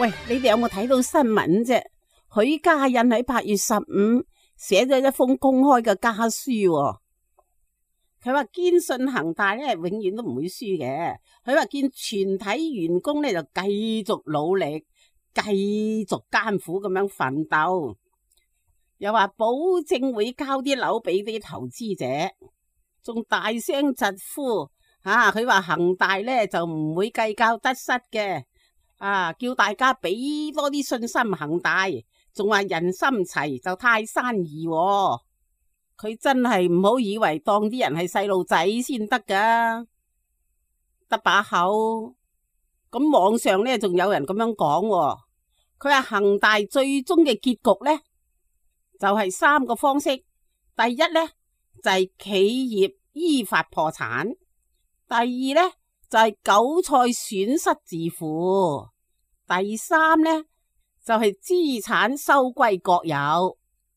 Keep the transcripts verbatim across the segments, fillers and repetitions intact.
喂，你哋有冇睇到新聞啫？許家印喺八月十五寫咗一封公開嘅家書喎，佢話堅信恒大咧永遠都唔會輸嘅。佢話見全體員工咧就繼續努力，繼續艱苦咁樣奮鬥，又話保證會交啲樓俾啲投資者，仲大聲疾呼啊！佢話恒大咧就唔會計較得失嘅。啊！叫大家俾多啲信心恒大，仲話人心齊就泰山移喎。佢真係唔好以為當啲人係細路仔先得噶，得把口。咁網上咧仲有人咁樣講喎，佢話恒大最終嘅結局咧就係三個方式。第一咧就係企業依法破產，第二咧就係韭菜損失自負，第三呢，就係資產收歸國有。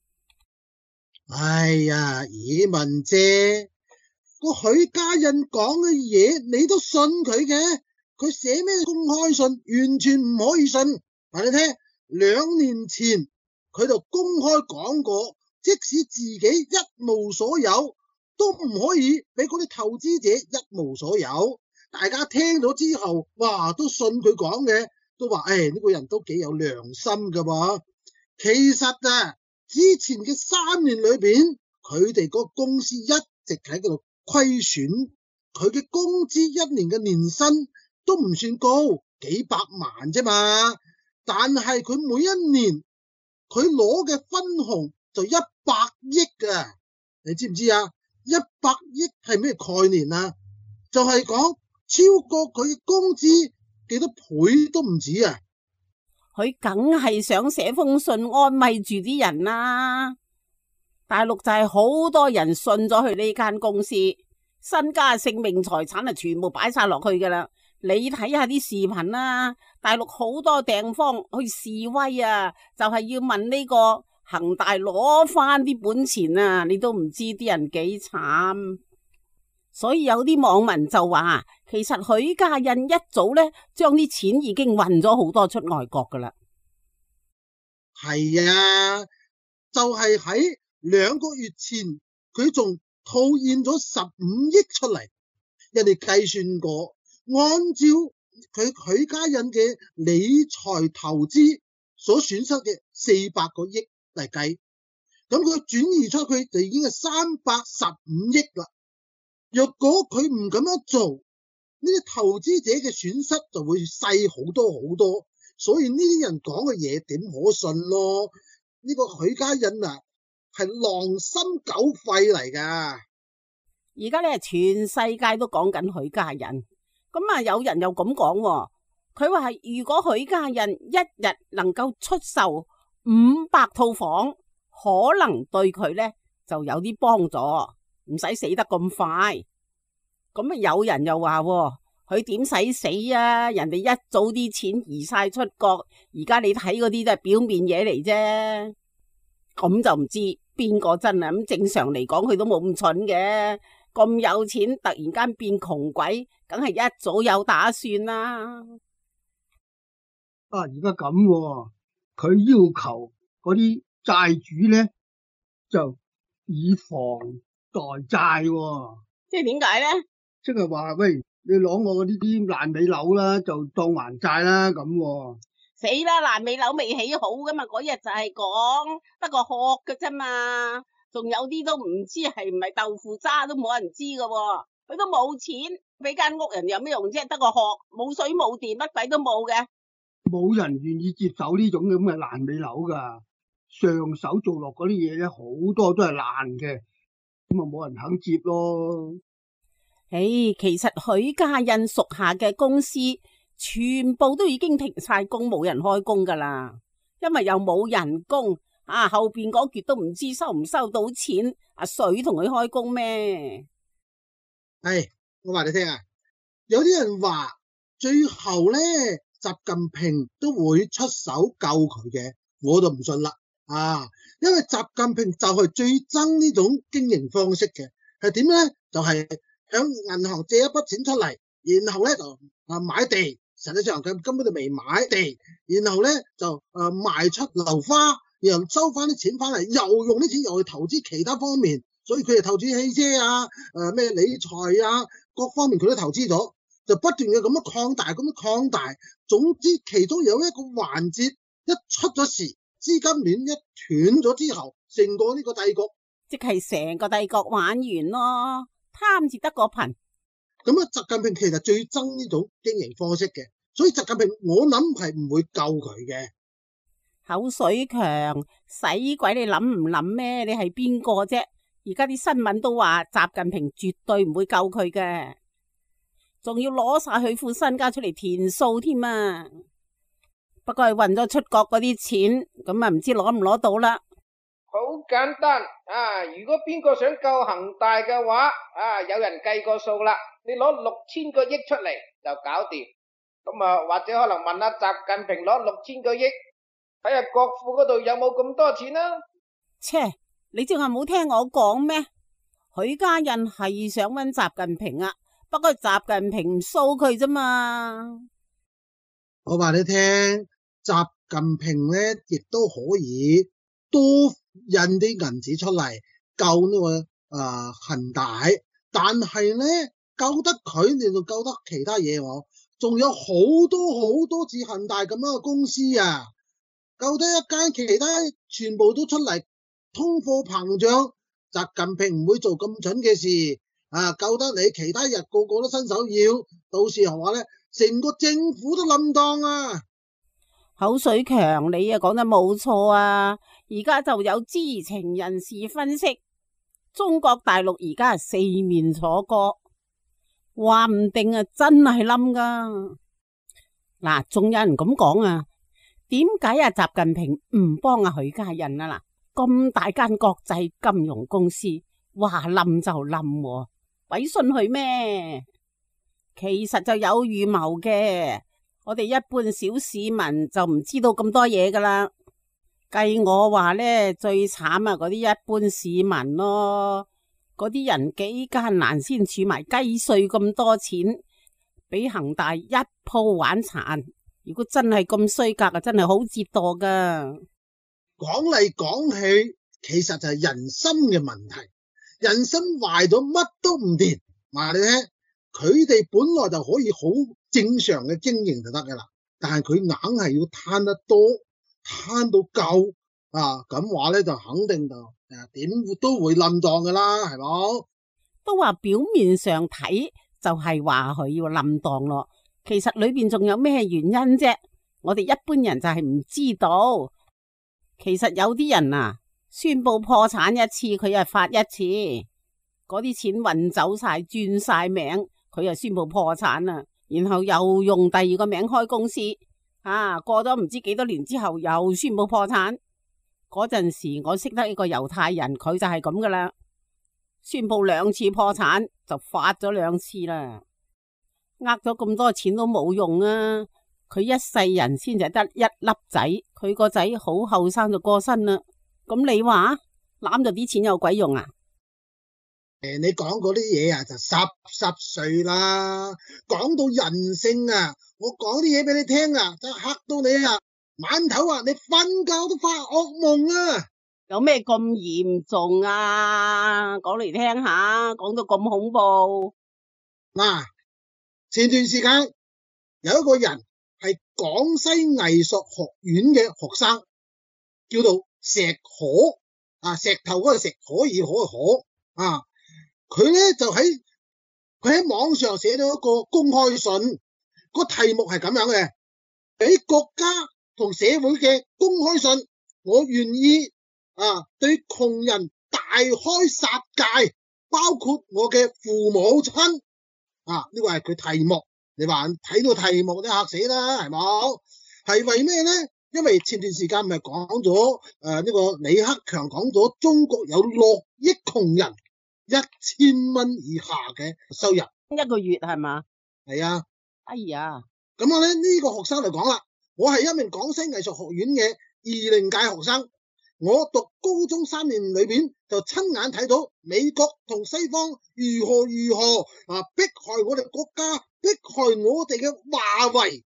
哎呀，爾文姐，個許家印講嘅嘢你都信佢嘅？佢寫咩公開信完全唔可以信。話你聽，兩年前佢就公開講過，即使自己一無所有，都唔可以俾嗰啲投資者一無所有。大家聽咗之後，哇，都信佢講嘅，都話誒呢個人都幾有良心噶噃。其實啊，之前嘅三年裏邊，佢哋個公司一直喺度虧損，佢嘅工資一年嘅年薪都唔算高，幾百萬啫嘛。但係佢每一年佢攞嘅分紅就一百億噶，你知唔知啊？一百億係咩概念啊？就係講超過佢嘅工資幾多倍都唔止啊！ 佢梗係想寫封信安慰住啲人啦。大陸就係好多人信咗佢呢間公司，身家性命財產啊全部擺晒落去噶啦。你睇下啲視頻啦，大陸好多地方去示威啊，就係要問呢個恒大攞翻啲本錢啊，你都唔知啲人幾慘。所以有啲網民就話，其實許家印一早咧將啲錢已經運咗好多出外國噶啦。 係啊，就係喺兩個月前，佢仲套現咗十五億出嚟。人哋計算過，按照佢許家印嘅理財投資所損失嘅四百個億嚟計，咁佢轉移出去就已經係三百十五億啦。若果佢唔咁樣做，呢啲投資者嘅損失就會細好多好多，所以呢啲人講嘅嘢點可信咯？呢個許家印啊係狼心狗肺嚟噶。 而家咧全世界都講緊許家印，咁啊有人又咁講，佢話係如果許家印一日能夠出售五百套房，可能對佢咧就有啲幫助。唔使死得咁快，咁啊有人又話佢點使死啊？人哋一早啲錢移晒出國，而家你睇嗰啲都係表面嘢嚟啫，咁就唔知邊個真啊？咁正常嚟講，佢都冇咁蠢嘅，咁有錢突然間變窮鬼，梗係一早有打算啦。 啊，而家咁，佢要求嗰啲債主咧就以房代債喎， 即係點解咧？ 即係話喂，你攞我呢啲爛尾樓啦，就當還債啦咁喎。 死啦！爛尾樓未起好噶嘛，嗰日就係講得個殼嘅啫嘛，仲有啲都唔知係唔係豆腐渣都冇人知噶喎。佢都冇錢俾間屋人有咩用啫？得個殼，冇水冇電，乜鬼都冇嘅。 冇人願意接手呢種咁嘅爛尾樓噶，上手做落嗰啲嘢咧，好多都係爛嘅。咁啊，冇人肯接咯。 誒，其實許家印屬下嘅公司全部都已經停晒工，冇人開工噶啦，因為又冇人工啊，後邊嗰橛都唔知收唔收到錢，阿水同佢開工咩？ 係，我話你聽啊，有啲人話最後咧，習近平都會出手救佢嘅，我就唔信啦。啊，因為習近平就係最憎呢種經營方式嘅，係點咧？就係向銀行借一筆錢出嚟，然後咧就啊買地實際上佢根本就未買地，然後咧就誒、呃、賣出樓花，然後收翻啲錢翻嚟，又用啲錢又去投資其他方面，所以佢哋投資汽車啊，誒、呃、咩理財啊，各方面佢都投資咗，就不斷嘅咁樣擴大，咁樣擴大。總之其中有一個環節一出咗事，資金鏈一斷咗之後，成個呢個帝國， 即係成個帝國玩完咯，貪字得個貧。 咁啊，習近平其實最憎呢種經營方式嘅，所以習近平我諗係唔會救佢嘅。 口水強，使鬼你諗唔諗咩？你係邊個啫？而家啲新聞都話習近平絕對唔會救佢嘅，仲要攞晒佢副身家出嚟填數添啊！不過係運咗出國嗰啲錢，咁啊唔知攞唔攞到啦。 好簡單啊！如果邊個想救恒大嘅話，啊有人計過數啦，你攞六千個億出嚟就搞掂。咁啊或者可能問下習近平攞六千個億，睇下國庫嗰度有冇咁多錢啦。 切，你淨係冇聽我講咩？許家印係想搵習近平啊，不過習近平唔騷佢啫嘛。 我話你聽，習近平咧亦都可以多印啲銀紙出嚟救呢、這個誒、呃、恒大，但係咧救得佢，你就救得其他嘢喎。仲有好多好多似恒大咁樣嘅公司啊，救得一間，其他全部都出嚟通貨膨脹。習近平唔會做咁蠢嘅事啊，救得你，其他人個個都伸手要，到時候話咧，成個政府都冧檔啊！ 口水強，你啊講得冇錯啊！而家就有知情人士分析，中國大陸而家係四面楚歌，話唔定啊真係冧噶。嗱，仲有人咁講啊，點解啊習近平唔幫阿許家印啊？嗱，咁大間國際金融公司話冧就冧，鬼信佢咩？其實就有預謀嘅。我哋一般小市民就唔知道咁多嘢噶啦。計我話呢，最慘啊嗰啲一般市民咯，嗰啲人幾艱難先儲埋雞碎咁多錢，俾恒大一鋪玩殘。如果真係咁衰格啊，真係好折墮噶。 講嚟講去，其實就係人心嘅問題，人心壞咗乜都唔掂。話你聽，佢哋本來就可以好正常嘅經營就得噶啦，但係佢硬係要貪得多，貪到夠啊！咁話咧就肯定就誒點都會冧檔噶啦，係冇？ 都話表面上睇就係話佢要冧檔咯，其實裏邊仲有咩原因啫？我哋一般人就係唔知道。其實有啲人啊，宣布破產一次，佢又發一次，嗰啲錢運走晒，轉晒名，佢又宣布破產啦。然後又用第二個名開公司，啊，過咗唔知幾多年之後又宣布破產。嗰陣時我識得一個猶太人，佢就係咁噶啦，宣布兩次破產就發咗兩次啦，呃咗咁多錢都冇用啊！佢一世人先就得一粒仔，佢個仔好後生就過身啦。咁你話攬咗啲錢有鬼用啊？ 誒，你講嗰啲嘢啊，就濕濕碎啦。講到人性啊，我講啲嘢俾你聽啊，就嚇到你啊，晚頭啊，你瞓覺都發噩夢啊！ 有咩咁嚴重啊？講嚟聽下，講到咁恐怖。 嗱，前段時間有一個人係廣西藝術學院嘅學生，叫做石可啊，石頭嗰個石，可以可可啊。佢咧就喺佢喺網上寫咗一個公開信，個題目係咁樣嘅：俾國家同社會嘅公開信，我願意啊對窮人大開殺戒，包括我嘅父母親啊。呢個係佢題目，你話睇到題目都嚇死啦，係冇？係為咩咧？因為前段時間咪講咗誒呢個李克強講咗中國有六億窮人。一千蚊以下嘅收入一個月係嘛？ 係啊， 哎呀， 咁我咧呢、這個學生嚟講啦，我係一名廣西藝術學院嘅二零屆學生，我讀高中三年裏邊就親眼睇到美國同西方如何如何啊迫害我哋國家，迫害我哋嘅華為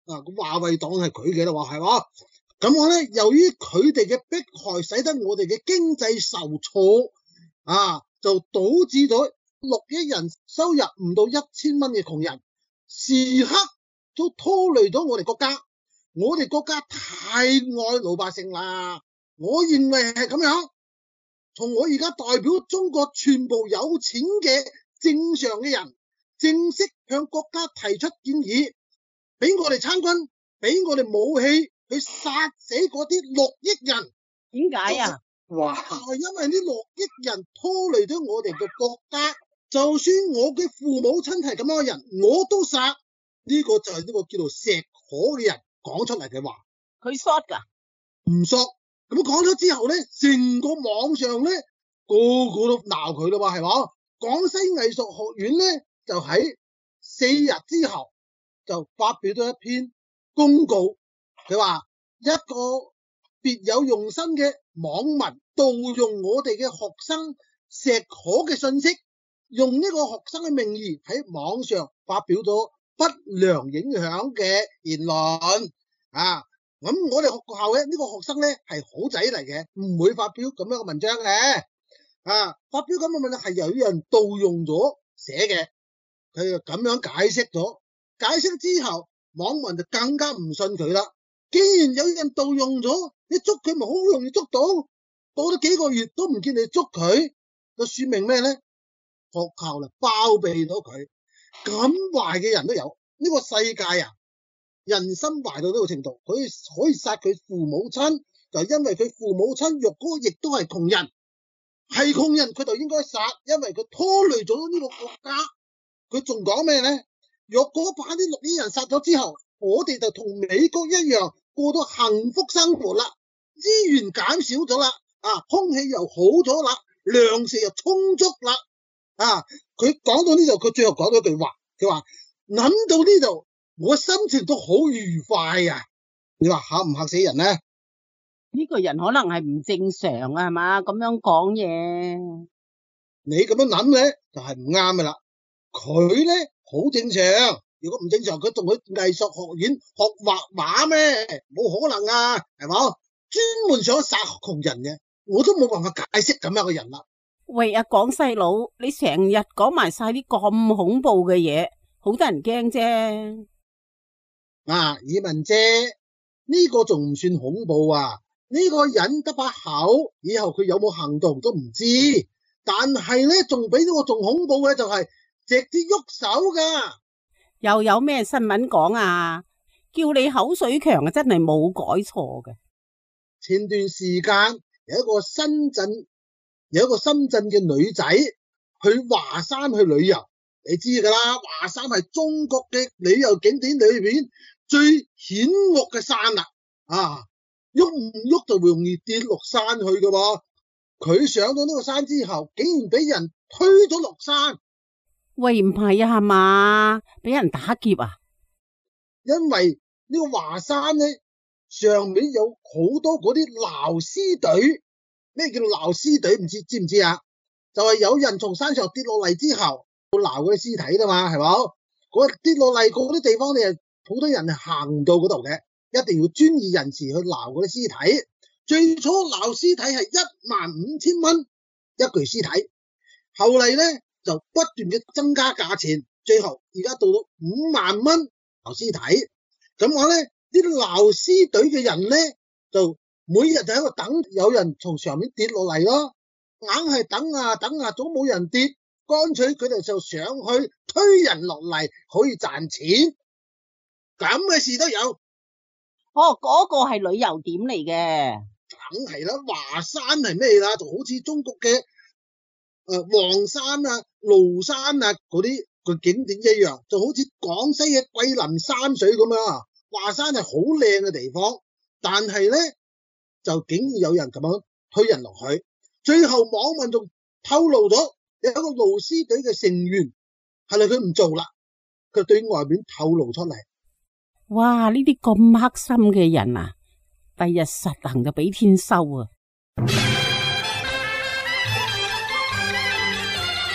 啊，咁華為黨係佢嘅啦，話係嘛？咁我咧，由於佢哋嘅迫害，使得我哋嘅經濟受挫，啊，就導致咗六億人收入唔到一千蚊嘅窮人，時刻都拖累咗我哋國家。我哋國家太愛老百姓啦，我認為係咁樣。從我而家代表中國全部有錢嘅正常嘅人，正式向國家提出建議，俾我哋參軍，俾我哋武器去殺死嗰啲六億人。 點解啊？ 哇！ 係因為呢六億人拖累咗我哋嘅國家，就算我嘅父母親係咁樣嘅人，我都殺。呢個就係呢個叫做石可嘅人講出嚟嘅話。 佢 short 噶？ 唔 short。咁講咗之後咧，成個網上咧個個都鬧佢啦嘛，係嘛？廣西藝術學院咧就喺四日之後就發表咗一篇公告，佢話一個別有用心嘅網民盜用我哋嘅學生石可嘅信息，用呢個學生嘅名義喺網上發表咗不良影響嘅言論啊！咁我哋學校咧呢個學生咧係好仔嚟嘅，唔會發表咁樣嘅文章嘅。啊，發表咁嘅文章係有人盜用咗寫嘅，佢就咁樣解釋咗。解釋之後，網民就更加唔信佢啦。既然有人盜用咗，你捉佢咪好容易捉到？過咗幾個月都唔見你捉佢，就說明咩咧？學校就包庇咗佢。咁壞嘅人都有，呢個世界啊！人心壞到呢個程度，佢可以殺佢父母親，就因為佢父母親若果亦都係窮人，係窮人佢就應該殺，因為佢拖累咗呢個國家。佢仲講咩咧？若果把啲六億人殺咗之後，我哋就同美國一樣過到幸福生活啦，資源減少咗啦，啊，空氣又好咗啦，糧食又充足啦，啊，佢講到呢度，佢最後講咗句話，佢話諗到呢度。我心情都好愉快啊！你話嚇唔嚇死人咧？ 呢個人可能係唔正常啊，係嘛？咁樣講嘢， 你咁樣諗咧就係唔啱噶啦。佢咧好正常，如果唔正常，佢仲去藝術學院學畫畫咩？冇可能啊，係嘛？專門想殺窮人嘅，我都冇辦法解釋咁樣嘅人啦。 喂，阿廣西佬，你成日講埋晒啲咁恐怖嘅嘢，好得人驚啫。 啊，以文姐，呢個仲唔算恐怖啊？呢個人得把口，以後佢有冇行動都唔知。但係咧，仲比呢個仲恐怖嘅就係直接喐手噶。 又有咩新聞講啊？叫你口水強啊，真係冇改錯嘅。 前段時間有一個深圳有一個深圳嘅女仔去華山去旅遊，你知噶啦，華山係中國嘅旅遊景點裏邊最險惡嘅山啦，啊，喐唔喐就會容易跌落山去噶喎。佢上到呢個山之後，竟然俾人推咗落山。 喂，唔係啊，係嘛？俾人打劫啊？ 因為呢個華山咧，上面有好多嗰啲撈屍隊。咩叫做撈屍隊？唔知知唔知啊？就係、是、有人從山上跌落嚟之後，會撈嗰啲屍體噶嘛，係嘛？嗰跌落嚟嗰啲地方，你係好多人係行唔到嗰度嘅，一定要專業人士去撈嗰啲屍體。最初撈屍體係一萬五千蚊一具屍體，後嚟咧就不斷嘅增加價錢，最後而家到到五萬蚊撈屍體。咁我咧啲撈屍隊嘅人咧就每日就喺度等有人從上面跌落嚟咯，硬係等啊等啊，總冇人跌，乾脆佢哋就上去推人落嚟，可以賺錢。咁嘅事都有。 哦，嗰、那個係旅遊點嚟嘅。 梗係啦，華山係咩啦？就好似中國嘅誒黃山啊、廬山啊嗰啲個景點一樣，就好似廣西嘅桂林山水咁樣啊。華山係好靚嘅地方，但係咧就竟然有人咁樣推人落去，最後網民仲透露咗有一個撈屍隊嘅成員係咪佢唔做啦，佢對外面透露出嚟。 哇！呢啲咁黑心嘅人啊，第日實行就俾天收啊！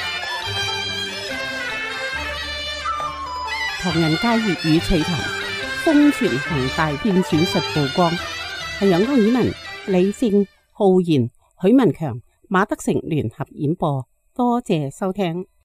唐人街粵語趣談， 瘋傳恒大變選術曝光，係陽光語文李正、浩然、許文強、馬德成聯合演播，多謝收聽。